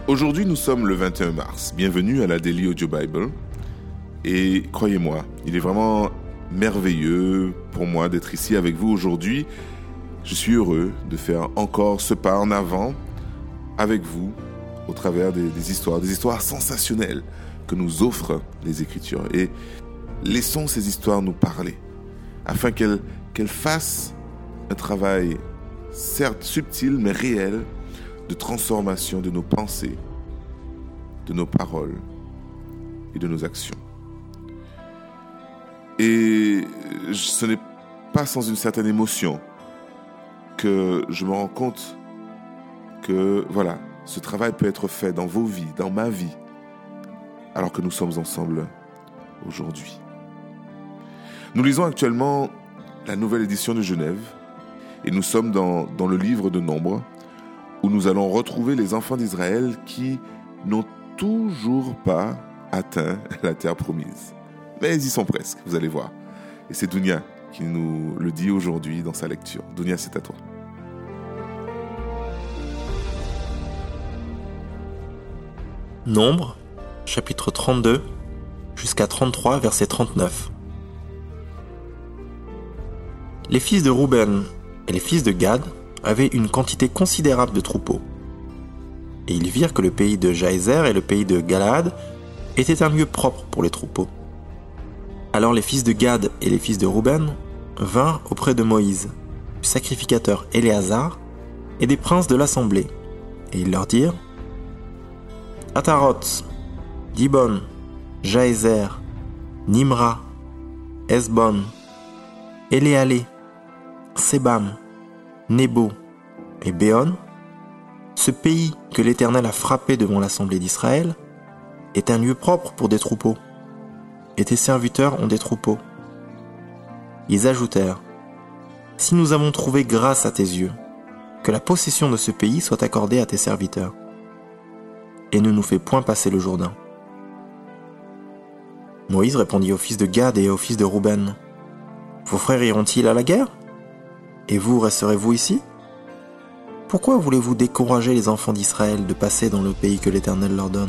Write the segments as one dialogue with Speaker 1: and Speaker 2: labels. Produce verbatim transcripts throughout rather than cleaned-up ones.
Speaker 1: Aujourd'hui, nous sommes le vingt et un mars. Bienvenue à la Daily Audio Bible. Et croyez-moi, il est vraiment merveilleux pour moi d'être ici avec vous aujourd'hui. Je suis heureux de faire encore ce pas en avant avec vous au travers des, des histoires, des histoires sensationnelles que nous offrent les Écritures. Et laissons ces histoires nous parler afin qu'elles, qu'elles fassent un travail certes subtil mais réel de transformation de nos pensées, de nos paroles et de nos actions. Et ce n'est pas sans une certaine émotion que je me rends compte que, voilà, ce travail peut être fait dans vos vies, dans ma vie, alors que nous sommes ensemble aujourd'hui. Nous lisons actuellement la nouvelle édition de Genève et nous sommes dans, dans le livre de Nombres, où nous allons retrouver les enfants d'Israël qui n'ont toujours pas atteint la terre promise. Mais ils y sont presque, vous allez voir. Et c'est Dounia qui nous le dit aujourd'hui dans sa lecture. Dounia, c'est à toi.
Speaker 2: Nombres, chapitre trente-deux, jusqu'à trente-trois, verset trente-neuf. Les fils de Ruben et les fils de Gad avaient une quantité considérable de troupeaux. Et ils virent que le pays de Jaézer et le pays de Galaad étaient un lieu propre pour les troupeaux. Alors les fils de Gad et les fils de Ruben vinrent auprès de Moïse, du sacrificateur Éléazar et des princes de l'assemblée, et ils leur dirent : Ataroth, Dibon, Jaézer, Nimra, Esbon, Éléalé, Sébam, Nebo et Béon, ce pays que l'Éternel a frappé devant l'assemblée d'Israël, est un lieu propre pour des troupeaux, et tes serviteurs ont des troupeaux. Ils ajoutèrent : Si nous avons trouvé grâce à tes yeux, que la possession de ce pays soit accordée à tes serviteurs, et ne nous fais point passer le Jourdain. Moïse répondit aux fils de Gad et aux fils de Ruben : Vos frères iront-ils à la guerre ? Et vous resterez-vous ici ? Pourquoi voulez-vous décourager les enfants d'Israël de passer dans le pays que l'Éternel leur donne ?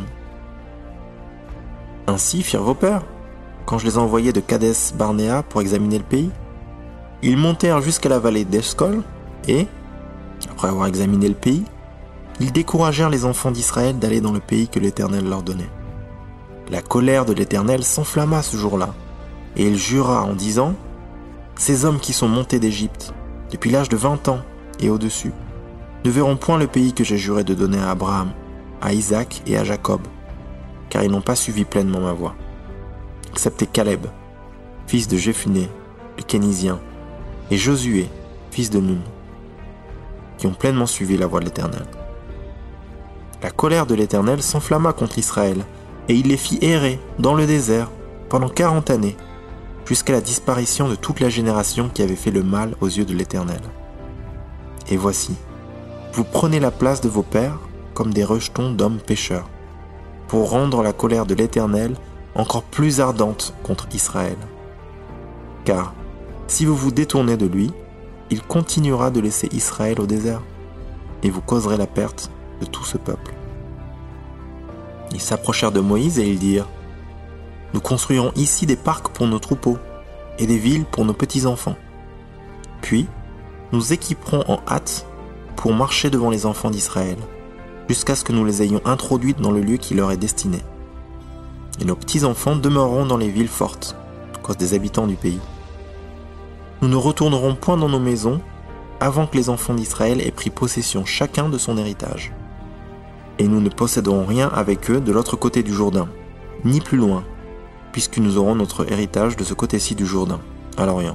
Speaker 2: Ainsi firent vos pères, quand je les envoyai de Kadès Barnéa pour examiner le pays. Ils montèrent jusqu'à la vallée d'Eshcol et, après avoir examiné le pays, ils découragèrent les enfants d'Israël d'aller dans le pays que l'Éternel leur donnait. La colère de l'Éternel s'enflamma ce jour-là, et il jura en disant : Ces hommes qui sont montés d'Égypte, depuis l'âge de vingt ans et au-dessus, ne verront point le pays que j'ai juré de donner à Abraham, à Isaac et à Jacob, car ils n'ont pas suivi pleinement ma voie, excepté Caleb, fils de Jéphuné, le Kénizien, et Josué, fils de Nun, qui ont pleinement suivi la voie de l'Éternel. La colère de l'Éternel s'enflamma contre Israël, et il les fit errer dans le désert pendant quarante années, jusqu'à la disparition de toute la génération qui avait fait le mal aux yeux de l'Éternel. Et voici, vous prenez la place de vos pères comme des rejetons d'hommes pécheurs, pour rendre la colère de l'Éternel encore plus ardente contre Israël. Car, si vous vous détournez de lui, il continuera de laisser Israël au désert, et vous causerez la perte de tout ce peuple. Ils s'approchèrent de Moïse et ils dirent : Nous construirons ici des parcs pour nos troupeaux et des villes pour nos petits-enfants. Puis, nous équiperons en hâte pour marcher devant les enfants d'Israël, jusqu'à ce que nous les ayons introduits dans le lieu qui leur est destiné. Et nos petits-enfants demeureront dans les villes fortes, à cause des habitants du pays. Nous ne retournerons point dans nos maisons avant que les enfants d'Israël aient pris possession chacun de son héritage. Et nous ne posséderons rien avec eux de l'autre côté du Jourdain, ni plus loin, puisque nous aurons notre héritage de ce côté-ci du Jourdain, à l'Orient.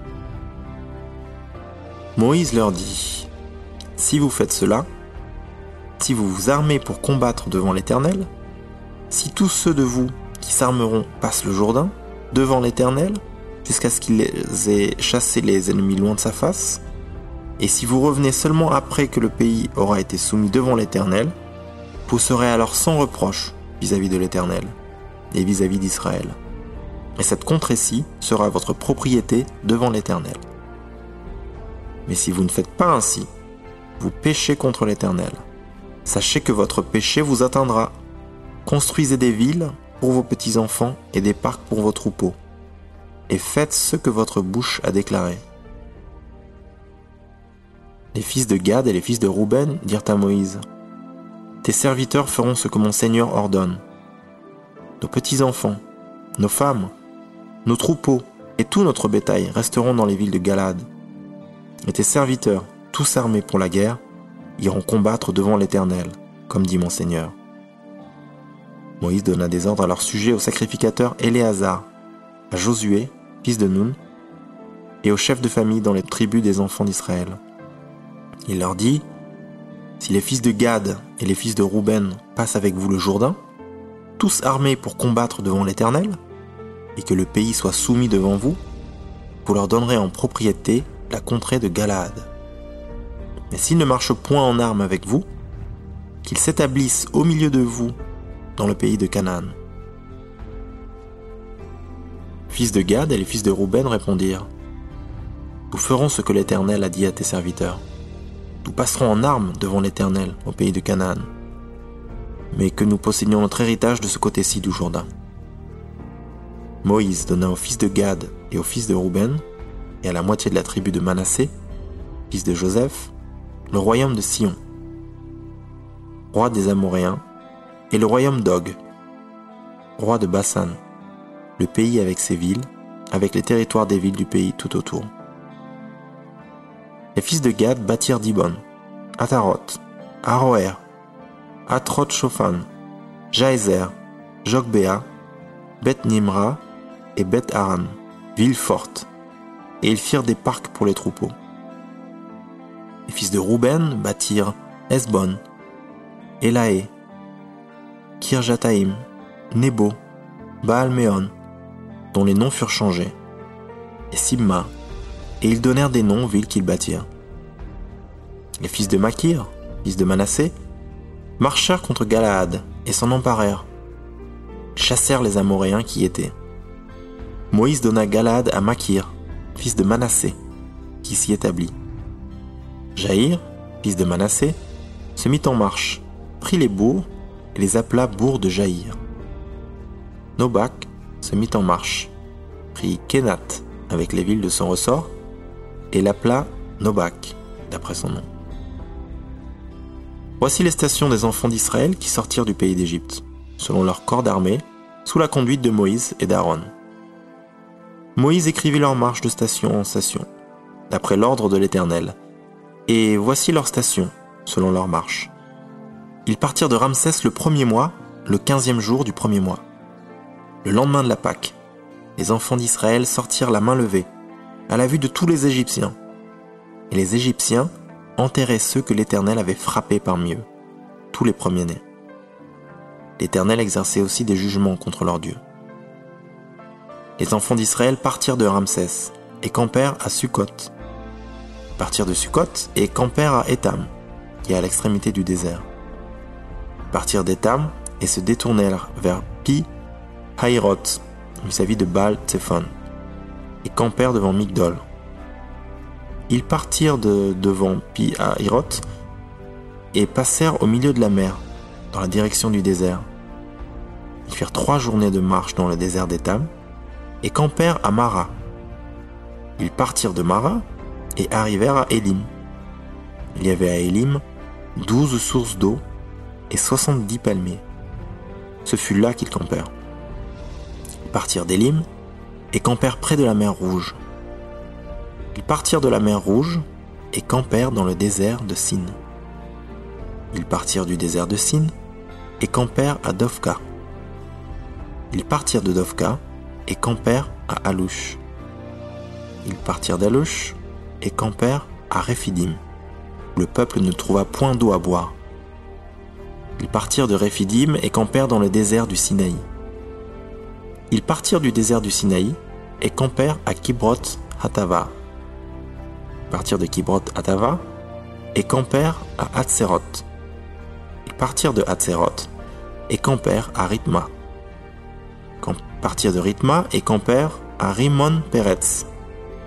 Speaker 2: Moïse leur dit : Si vous faites cela, si vous vous armez pour combattre devant l'Éternel, si tous ceux de vous qui s'armeront passent le Jourdain devant l'Éternel, jusqu'à ce qu'il les ait chassé les ennemis loin de sa face, et si vous revenez seulement après que le pays aura été soumis devant l'Éternel, vous serez alors sans reproche vis-à-vis de l'Éternel et vis-à-vis d'Israël. Et cette contrée-ci sera votre propriété devant l'Éternel. Mais si vous ne faites pas ainsi, vous péchez contre l'Éternel. sachez que votre péché vous atteindra. Construisez des villes pour vos petits-enfants et des parcs pour vos troupeaux, et faites ce que votre bouche a déclaré. » Les fils de Gad et les fils de Rouben dirent à Moïse, « Tes serviteurs feront ce que mon Seigneur ordonne. Nos petits-enfants, nos femmes, nos troupeaux et tout notre bétail resteront dans les villes de Galaad. Et tes serviteurs, tous armés pour la guerre, iront combattre devant l'Éternel, comme dit mon Seigneur. » Moïse donna des ordres à leur sujet au sacrificateur Éléazar, à Josué, fils de Nun, et aux chefs de famille dans les tribus des enfants d'Israël. Il leur dit, « Si les fils de Gad et les fils de Rouben passent avec vous le Jourdain, tous armés pour combattre devant l'Éternel, et que le pays soit soumis devant vous, vous leur donnerez en propriété la contrée de Galaad. Mais s'ils ne marchent point en armes avec vous, qu'ils s'établissent au milieu de vous dans le pays de Canaan. » Fils de Gad et les fils de Rouben répondirent, « Nous ferons ce que l'Éternel a dit à tes serviteurs. Nous passerons en armes devant l'Éternel au pays de Canaan, mais que nous possédions notre héritage de ce côté-ci du Jourdain. » Moïse donna aux fils de Gad et aux fils de Rouben, et à la moitié de la tribu de Manassé, fils de Joseph, le royaume de Sion, roi des Amoréens, et le royaume d'Og, roi de Basan, le pays avec ses villes, avec les territoires des villes du pays tout autour. Les fils de Gad bâtirent Dibon, Ataroth, Aroer, Atroth-Shophan, Jaézer, Jogbéa, Beth-Nimra et Beth-Haran, villes fortes, et ils firent des parcs pour les troupeaux. Les fils de Rouben bâtirent Hesbon, Élaé, Kirjataïm, Nebo, Baal-Méon, dont les noms furent changés, et Sibma, et ils donnèrent des noms aux villes qu'ils bâtirent. Les fils de Makir, fils de Manassé, marchèrent contre Galaad et s'en emparèrent. Ils chassèrent les Amoréens qui y étaient. Moïse donna Galaad à Makir, fils de Manassé, qui s'y établit. Jaïr, fils de Manassé, se mit en marche, prit les bourgs et les appela bourgs de Jaïr. Nobak se mit en marche, prit Kénath avec les villes de son ressort et l'appela Nobak, d'après son nom. Voici les stations des enfants d'Israël qui sortirent du pays d'Égypte, selon leur corps d'armée, sous la conduite de Moïse et d'Aaron. Moïse écrivit leur marche de station en station, d'après l'ordre de l'Éternel, et voici leurs stations, selon leur marche. Ils partirent de Ramsès le premier mois, le quinzième jour du premier mois. Le lendemain de la Pâque, les enfants d'Israël sortirent la main levée, à la vue de tous les Égyptiens. Et les Égyptiens enterraient ceux que l'Éternel avait frappés parmi eux, tous les premiers-nés. L'Éternel exerçait aussi des jugements contre leurs dieux. Les enfants d'Israël partirent de Ramsès et campèrent à Sukkot. Ils partirent de Sukkot et campèrent à Étam, qui est à l'extrémité du désert. Ils partirent d'Étam et se détournèrent vers Pi Hahiroth, vis-à-vis de Baal Tsephon, et campèrent devant Migdol. Ils partirent de devant Pi Hahiroth et passèrent au milieu de la mer, dans la direction du désert. Ils firent trois journées de marche dans le désert d'Étam et campèrent à Mara. Ils partirent de Mara et arrivèrent à Élim. Il y avait à Élim douze sources d'eau et soixante-dix palmiers. Ce fut là qu'ils campèrent. Ils partirent d'Élim et campèrent près de la mer Rouge. Ils partirent de la mer Rouge et campèrent dans le désert de Sin. Ils partirent du désert de Sin et campèrent à Dovka. Ils partirent de Dovka et campèrent à Alouche. Ils partirent d'Alouche et campèrent à Réphidim, où le peuple ne trouva point d'eau à boire. Ils partirent de Réphidim et campèrent dans le désert du Sinaï. Ils partirent du désert du Sinaï et campèrent à Kibroth Hatava. Ils partirent de Kibroth Hatava et campèrent à Hatzeroth. Ils partirent de Hatzeroth et campèrent à Ritma. Ils partirent de Ritma et campèrent à Rimon Peretz.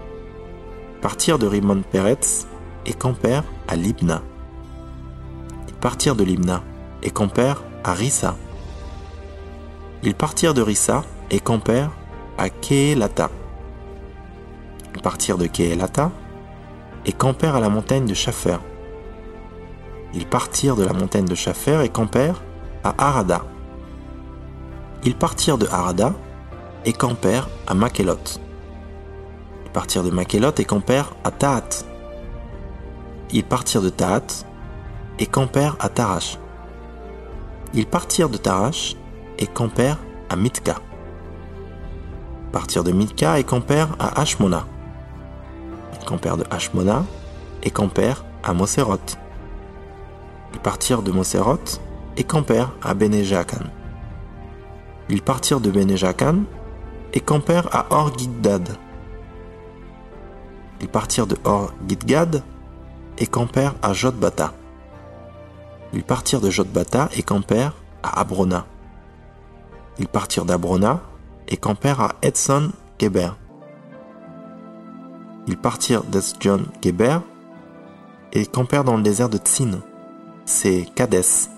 Speaker 2: Ils partirent de Rimon Peretz et campèrent à Libna. Ils partirent de Libna et campèrent à Rissa. Ils partirent de Rissa et campèrent à Kéélata. Ils partirent de Kéélata et campèrent à la montagne de Shapher. Ils partirent de la montagne de Shapher et campèrent à Harada. Ils partirent de Harada et campèrent à Makélot. Ils partirent de Makélot et campèrent à Tahat. Ils partirent de Tahat et campèrent à Tarash. Ils partirent de Tarash et campèrent à Mitka. Ils partirent de Mitka et campèrent à Hashmona. Ils campèrent de Hashmona et campèrent à Moséroth. Ils partirent de Moséroth et campèrent à Béné-Jaakan. Ils partirent de Béné-Jaakan et campèrent à Or-Giddad. Ils partirent de Or-Giddad et campèrent à Jotbata. Ils partirent de Jotbata et campèrent à Abrona. Ils partirent d'Abrona et campèrent à Etzon-Geber. Ils partirent d'Etzon-Geber et campèrent dans le désert de Tsin. C'est Kadès.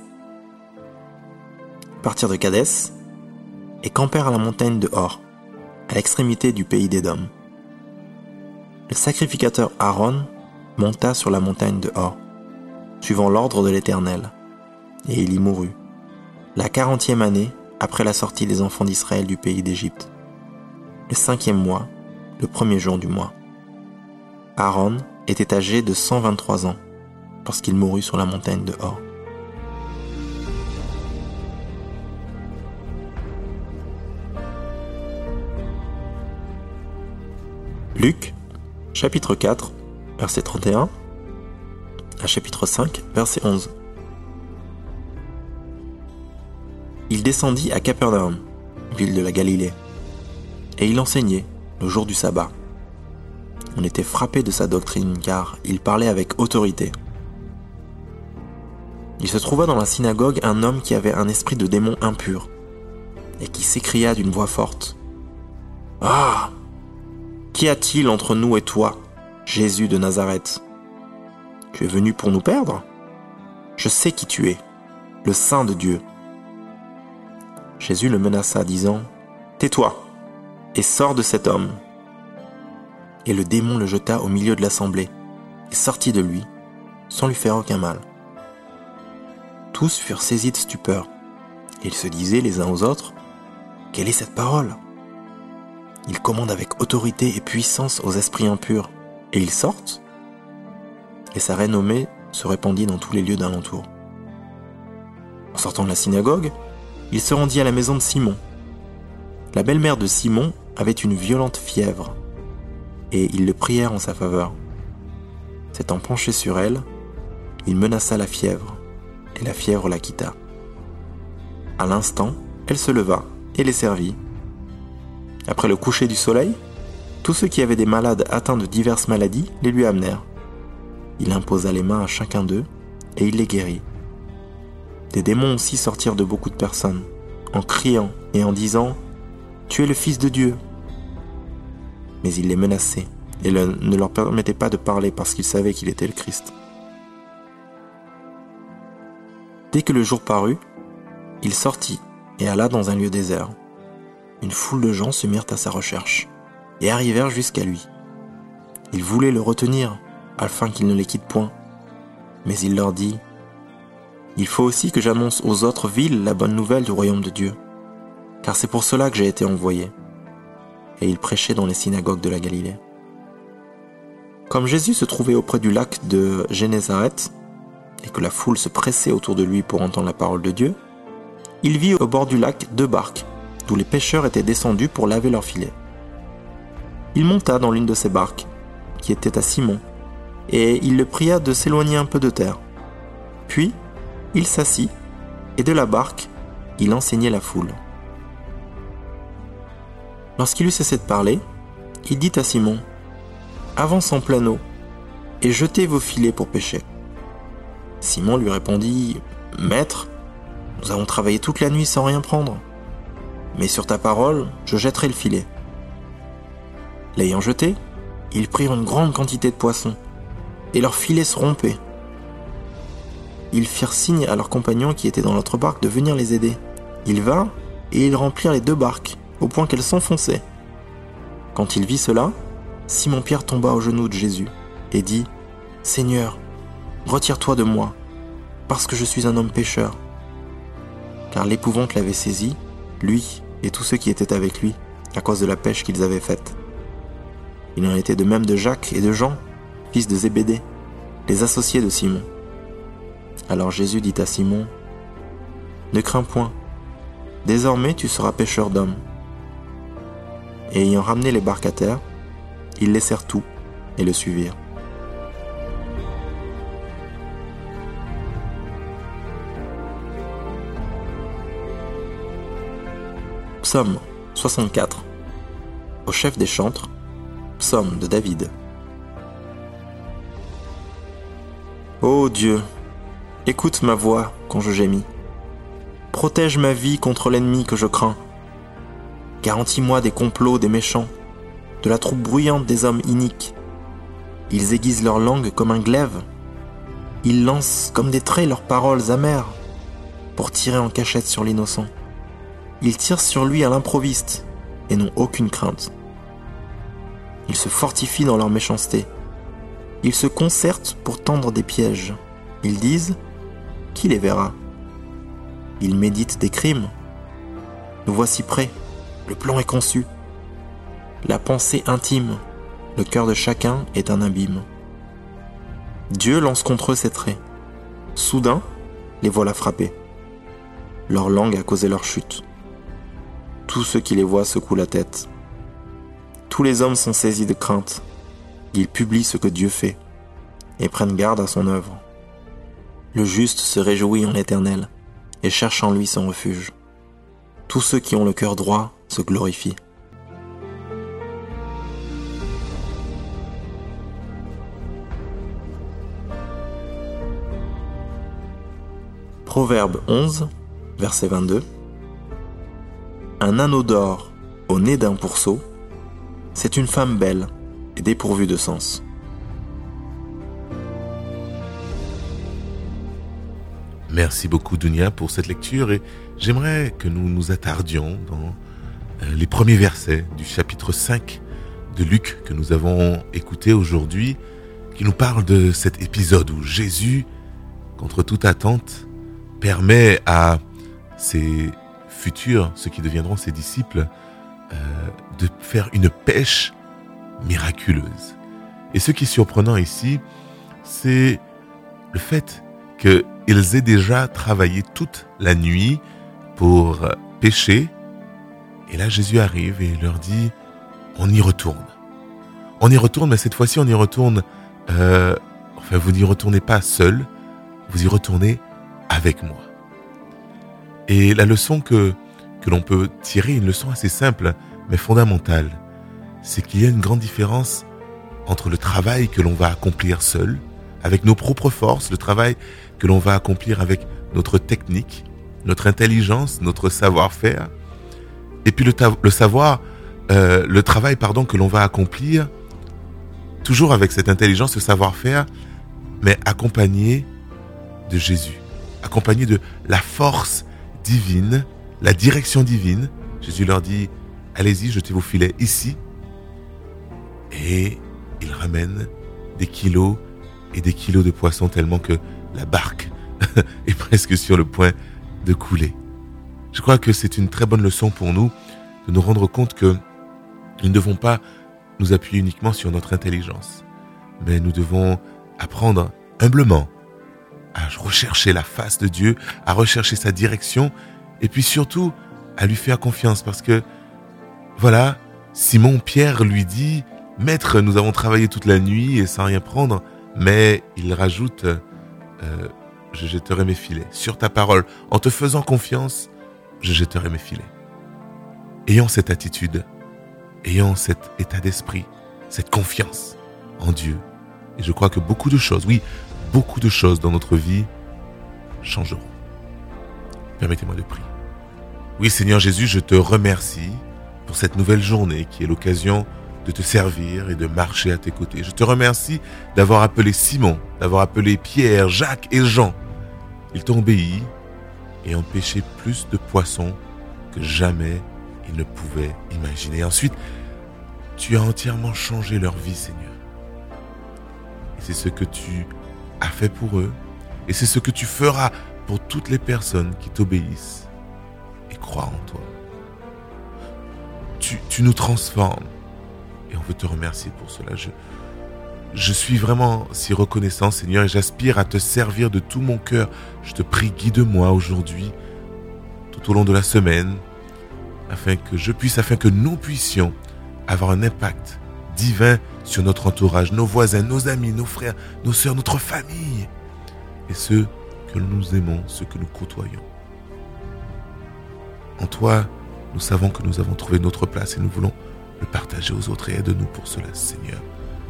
Speaker 2: Ils partirent de Kadès et campèrent à la montagne de Hor, à l'extrémité du pays d'Édom. Le sacrificateur Aaron monta sur la montagne de Hor, suivant l'ordre de l'Éternel, et il y mourut, la quarantième année après la sortie des enfants d'Israël du pays d'Égypte, le cinquième mois, le premier jour du mois. Aaron était âgé de cent vingt-trois ans lorsqu'il mourut sur la montagne de Hor. Luc, chapitre quatre, verset trente et un, à chapitre cinq, verset onze. Il descendit à Capernaum, ville de la Galilée, et il enseignait le jour du sabbat. On était frappé de sa doctrine, car il parlait avec autorité. Il se trouva dans la synagogue un homme qui avait un esprit de démon impur, et qui s'écria d'une voix forte: « Ah! Qu'y a-t-il entre nous et toi, Jésus de Nazareth? Tu es venu pour nous perdre? Je sais qui tu es, le Saint de Dieu. » Jésus le menaça, disant: « Tais-toi, et sors de cet homme. » Et le démon le jeta au milieu de l'assemblée, et sortit de lui, sans lui faire aucun mal. Tous furent saisis de stupeur, et ils se disaient les uns aux autres: « Quelle est cette parole ? Il commande avec autorité et puissance aux esprits impurs, et ils sortent ?» Et sa renommée se répandit dans tous les lieux d'alentour. En sortant de la synagogue, il se rendit à la maison de Simon. La belle-mère de Simon avait une violente fièvre, et ils le prièrent en sa faveur. S'étant penché sur elle, il menaça la fièvre, et la fièvre la quitta. À l'instant, elle se leva et les servit. Après le coucher du soleil, tous ceux qui avaient des malades atteints de diverses maladies les lui amenèrent. Il imposa les mains à chacun d'eux, et il les guérit. Des démons aussi sortirent de beaucoup de personnes, en criant et en disant: « Tu es le Fils de Dieu. » Mais il les menaçait, et le, ne leur permettait pas de parler parce qu'ils savaient qu'il était le Christ. Dès que le jour parut, il sortit et alla dans un lieu désert. Une foule de gens se mirent à sa recherche, et arrivèrent jusqu'à lui. Ils voulaient le retenir, afin qu'il ne les quitte point. Mais il leur dit: « Il faut aussi que j'annonce aux autres villes la bonne nouvelle du royaume de Dieu, car c'est pour cela que j'ai été envoyé. » Et il prêchait dans les synagogues de la Galilée. Comme Jésus se trouvait auprès du lac de Génézareth, et que la foule se pressait autour de lui pour entendre la parole de Dieu, il vit au bord du lac deux barques, d'où les pêcheurs étaient descendus pour laver leurs filets. Il monta dans l'une de ces barques, qui était à Simon, et il le pria de s'éloigner un peu de terre. Puis, il s'assit, et de la barque, il enseignait la foule. Lorsqu'il eut cessé de parler, il dit à Simon: « Avance en pleine eau, et jetez vos filets pour pêcher. » Simon lui répondit: « Maître, nous avons travaillé toute la nuit sans rien prendre. Mais sur ta parole, je jetterai le filet. » L'ayant jeté, ils prirent une grande quantité de poissons, et leurs filets se rompaient. ils firent signe à leurs compagnons qui étaient dans l'autre barque de venir les aider. Ils vinrent et ils remplirent les deux barques, au point qu'elles s'enfonçaient. Quand il vit cela, Simon-Pierre tomba aux genoux de Jésus et dit « Seigneur, retire-toi de moi, parce que je suis un homme pécheur. » Car l'épouvante l'avait saisi, lui et tous ceux qui étaient avec lui, à cause de la pêche qu'ils avaient faite. Il en était de même de Jacques et de Jean, fils de Zébédée, les associés de Simon. Alors Jésus dit à Simon, « Ne crains point, désormais tu seras pêcheur d'hommes. » Et ayant ramené les barques à terre, ils laissèrent tout et le suivirent. Psaume soixante-quatre. Au chef des chantres, psaume de David. Ô Dieu, écoute ma voix quand je gémis. Protège ma vie contre l'ennemi que je crains. Garantis-moi des complots des méchants, de la troupe bruyante des hommes iniques. Ils aiguisent leur langue comme un glaive. Ils lancent comme des traits leurs paroles amères pour tirer en cachette sur l'innocent. Ils tirent sur lui à l'improviste et n'ont aucune crainte. Ils se fortifient dans leur méchanceté. Ils se concertent pour tendre des pièges. Ils disent « Qui les verra ?» Ils méditent des crimes. Nous voici prêts, le plan est conçu. La pensée intime, le cœur de chacun est un abîme. Dieu lance contre eux ses traits. Soudain, les voilà frappés. Leur langue a causé leur chute. Tous ceux qui les voient secouent la tête. Tous les hommes sont saisis de crainte. Ils publient ce que Dieu fait et prennent garde à son œuvre. Le juste se réjouit en l'Éternel et cherche en lui son refuge. Tous ceux qui ont le cœur droit se glorifient. Proverbe onze, verset vingt-deux. Un anneau d'or au nez d'un pourceau, c'est une femme belle et dépourvue de sens.
Speaker 1: Merci beaucoup Dunia pour cette lecture et j'aimerais que nous nous attardions dans les premiers versets du chapitre cinq de Luc que nous avons écouté aujourd'hui, qui nous parle de cet épisode où Jésus, contre toute attente, permet à ses futurs, ceux qui deviendront ses disciples, euh, de faire une pêche miraculeuse. Et ce qui est surprenant ici, c'est le fait qu'ils aient déjà travaillé toute la nuit pour pêcher. Et là, Jésus arrive et leur dit, on y retourne. On y retourne, mais cette fois-ci, on y retourne, euh, enfin, vous n'y retournez pas seul, vous y retournez avec moi. Et la leçon que, que l'on peut tirer, une leçon assez simple, mais fondamentale, c'est qu'il y a une grande différence entre le travail que l'on va accomplir seul, avec nos propres forces, le travail que l'on va accomplir avec notre technique, notre intelligence, notre savoir-faire, et puis le, ta- le savoir, euh, le travail pardon que l'on va accomplir, toujours avec cette intelligence, ce savoir-faire, mais accompagné de Jésus, accompagné de la force divine, la direction divine. Jésus leur dit, allez-y, jetez vos filets ici. Et il ramène des kilos et des kilos de poissons tellement que la barque est presque sur le point de couler. Je crois que c'est une très bonne leçon pour nous de nous rendre compte que nous ne devons pas nous appuyer uniquement sur notre intelligence, mais nous devons apprendre humblement à rechercher la face de Dieu, à rechercher sa direction, et puis surtout à lui faire confiance, parce que voilà, Simon-Pierre lui dit, « Maître, nous avons travaillé toute la nuit et sans rien prendre, mais il rajoute, euh, je jetterai mes filets. Sur ta parole, en te faisant confiance, je jetterai mes filets. » Ayons cette attitude, ayons cet état d'esprit, cette confiance en Dieu. Et je crois que beaucoup de choses, oui, beaucoup de choses dans notre vie changeront. Permettez-moi de prier. Oui, Seigneur Jésus, je te remercie pour cette nouvelle journée qui est l'occasion de te servir et de marcher à tes côtés. Je te remercie d'avoir appelé Simon, d'avoir appelé Pierre, Jacques et Jean Ils t'ont obéi et ont pêché plus de poissons que jamais ils ne pouvaient imaginer. Ensuite, tu as entièrement changé leur vie, Seigneur. Et c'est ce que tu as fait pour eux. Et c'est ce que tu feras pour toutes les personnes qui t'obéissent et croient en toi. Tu, tu nous transformes et on veut te remercier pour cela. Je, je suis vraiment si reconnaissant, Seigneur, et j'aspire à te servir de tout mon cœur. Je te prie, guide-moi aujourd'hui, tout au long de la semaine, afin que je puisse, afin que nous puissions avoir un impact divin sur notre entourage, nos voisins, nos amis, nos frères, nos sœurs, notre famille et ceux que nous aimons, ceux que nous côtoyons. En toi, nous savons que nous avons trouvé notre place et nous voulons le partager aux autres et aide-nous pour cela, Seigneur.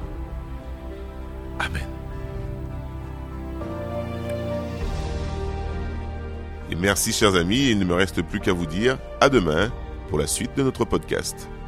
Speaker 1: Amen. Et merci, chers amis, il ne me reste plus qu'à vous dire à demain pour la suite de notre podcast.